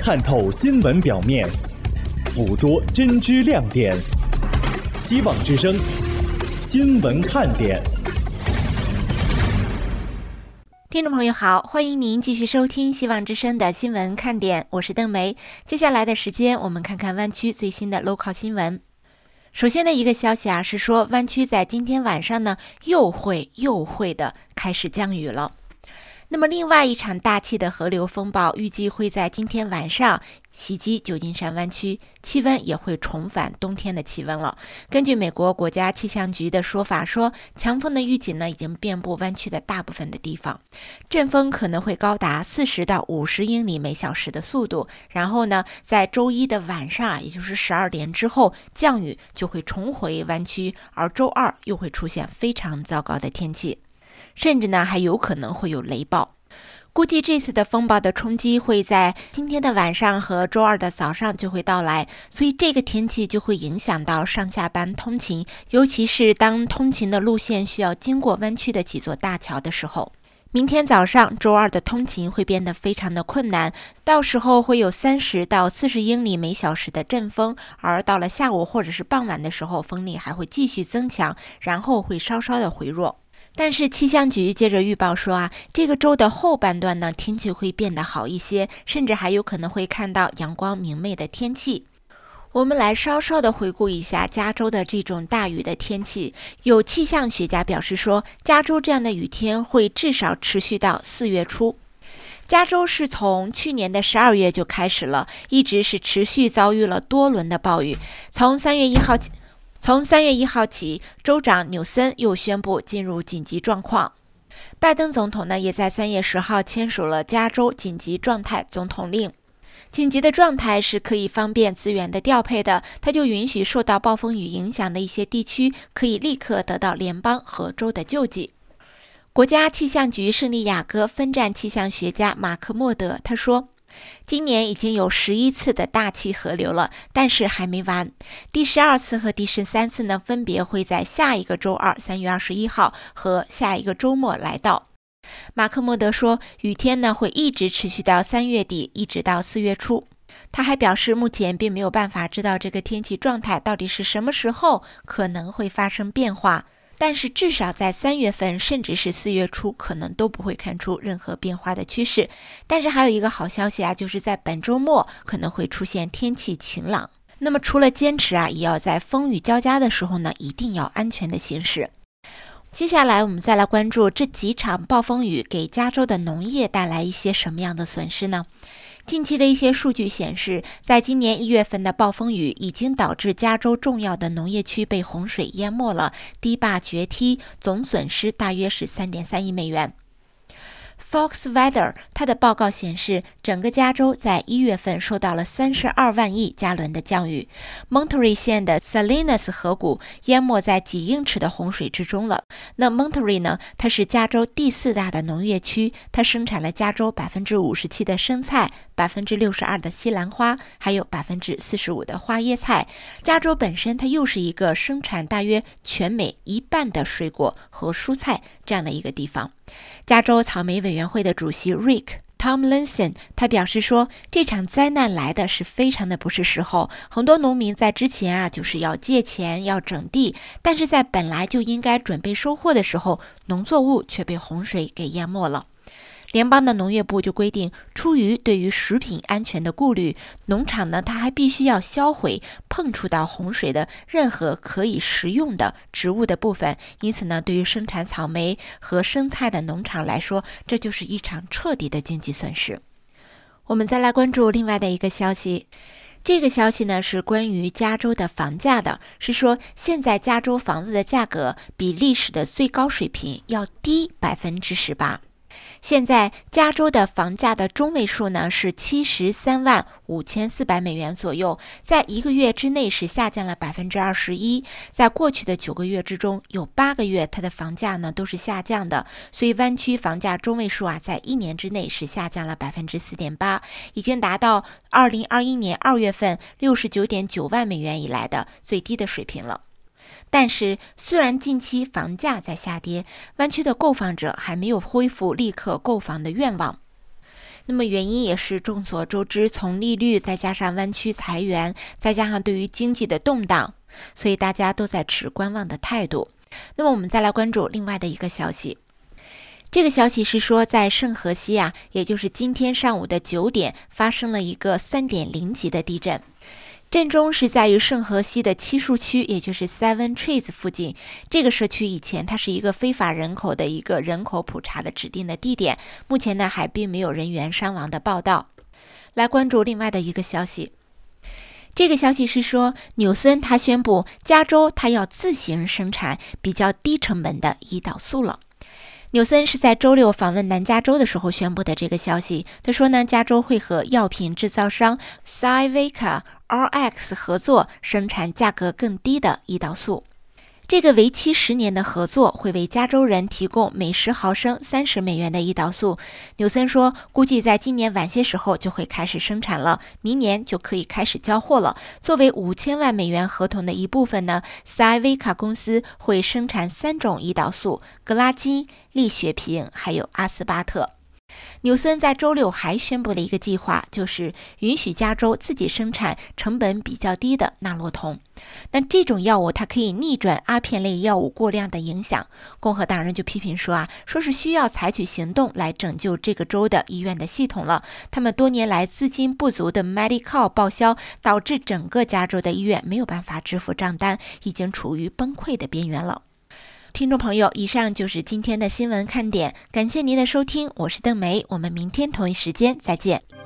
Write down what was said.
探透新闻表面，捕捉真知亮点。希望之声新闻看点。 听众朋友好，欢迎您继续收听希望之声的新闻看点，我是邓梅。接下来的时间，我们看看湾区最新的 local 新闻。首先的一个消息是说湾区在今天晚上呢又会的开始降雨了。那么另外一场大气的河流风暴预计会在今天晚上袭击旧金山湾区，气温也会重返冬天的气温了。根据美国国家气象局的说法说，强风的预警呢已经遍布湾区的大部分的地方，阵风可能会高达40到50英里每小时的速度，然后呢在周一的晚上，也就是12点之后，降雨就会重回湾区，而周二又会出现非常糟糕的天气，甚至呢还有可能会有雷暴。估计这次的风暴的冲击会在今天的晚上和周二的早上就会到来，所以这个天气就会影响到上下班通勤，尤其是当通勤的路线需要经过湾区的几座大桥的时候。明天早上周二的通勤会变得非常的困难，到时候会有30到40英里每小时的阵风，而到了下午或者是傍晚的时候，风力还会继续增强，然后会稍稍的回弱。但是气象局接着预报说这个周的后半段呢，天气会变得好一些，甚至还有可能会看到阳光明媚的天气。我们来稍稍的回顾一下加州的这种大雨的天气。有气象学家表示说，加州这样的雨天会至少持续到4月初。加州是从去年的12月就开始了，一直是持续遭遇了多轮的暴雨。从3月1号起，州长纽森又宣布进入紧急状况。拜登总统呢，也在3月10号签署了加州紧急状态总统令。紧急的状态是可以方便资源的调配的，它就允许受到暴风雨影响的一些地区可以立刻得到联邦和州的救济。国家气象局圣地亚哥分站气象学家马克莫德他说，今年已经有11次的大气河流了，但是还没完。第12次和第13次呢，分别会在下一个周二3月21号和下一个周末来到。马克莫德说，雨天呢会一直持续到3月底，一直到4月初。他还表示，目前并没有办法知道这个天气状态到底是什么时候可能会发生变化，但是至少在3月份甚至是4月初可能都不会看出任何变化的趋势。但是还有一个好消息就是在本周末可能会出现天气晴朗。那么除了坚持也要在风雨交加的时候呢，一定要安全的行驶。接下来我们再来关注这几场暴风雨给加州的农业带来一些什么样的损失呢？近期的一些数据显示，在今年1月份的暴风雨已经导致加州重要的农业区被洪水淹没了，堤坝决堤，总损失大约是3.3亿美元。Fox Weather 它的报告显示，整个加州在1月份受到了32万亿加仑的降雨。Monterey 县的 Salinas 河谷淹没在几英尺的洪水之中了。那 Monterey 呢，它是加州第4大的农业区，它生产了加州57%的生菜，62%的西兰花，还有45%的花椰菜。加州本身它又是一个生产大约全美1半的水果和蔬菜这样的一个地方。加州草莓委员会的主席 Rick Tomlinson 他表示说，这场灾难来的是非常的不是时候，很多农民在之前就是要借钱要整地，但是在本来就应该准备收获的时候，农作物却被洪水给淹没了。联邦的农业部就规定，出于对于食品安全的顾虑，农场呢，它还必须要销毁碰触到洪水的任何可以食用的植物的部分。因此呢，对于生产草莓和生菜的农场来说，这就是一场彻底的经济损失。我们再来关注另外的一个消息。这个消息呢是关于加州的房价的，是说现在加州房子的价格比历史的最高水平要低18%。现在加州的房价的中位数呢是73万5400美元左右，在1个月之内是下降了21%。在过去的9个月之中，有8个月它的房价呢都是下降的，所以湾区房价中位数在1年之内是下降了4.8%，已经达到2021年2月份69.9万美元以来的最低的水平了。但是虽然近期房价在下跌，湾区的购房者还没有恢复立刻购房的愿望。 那么原因也是众所周知，从利率再加上湾区裁员，再加上对于经济的动荡，所以大家都在持观望的态度。那么我们再来关注另外的一个消息，这个消息是说在圣荷西也就是今天上午的9点发生了一个 3.0 级的地震。震中是在于圣荷西的七树区，也就是 Seven Trees 附近。这个社区以前它是一个非法人口的一个人口普查的指定的地点，目前呢还并没有人员伤亡的报道。来关注另外的一个消息，这个消息是说纽森他宣布加州他要自行生产比较低成本的胰岛素了。纽森是在周六访问南加州的时候宣布的这个消息。他说呢，加州会和药品制造商 Civica RX 合作，生产价格更低的胰岛素。这个为期10年的合作会为加州人提供每10毫升$30的胰岛素。纽森说，估计在今年晚些时候就会开始生产了，明年就可以开始交货了。作为$5000万合同的一部分呢，塞维卡公司会生产3种胰岛素：格拉金、利血平还有阿斯巴特。纽森在周六还宣布了一个计划，就是允许加州自己生产成本比较低的纳洛酮。那这种药物它可以逆转阿片类药物过量的影响。共和党人就批评说是需要采取行动来拯救这个州的医院的系统了。他们多年来资金不足的 Medi-Cal 报销，导致整个加州的医院没有办法支付账单，已经处于崩溃的边缘了。听众朋友，以上就是今天的新闻看点，感谢您的收听，我是邓梅，我们明天同一时间再见。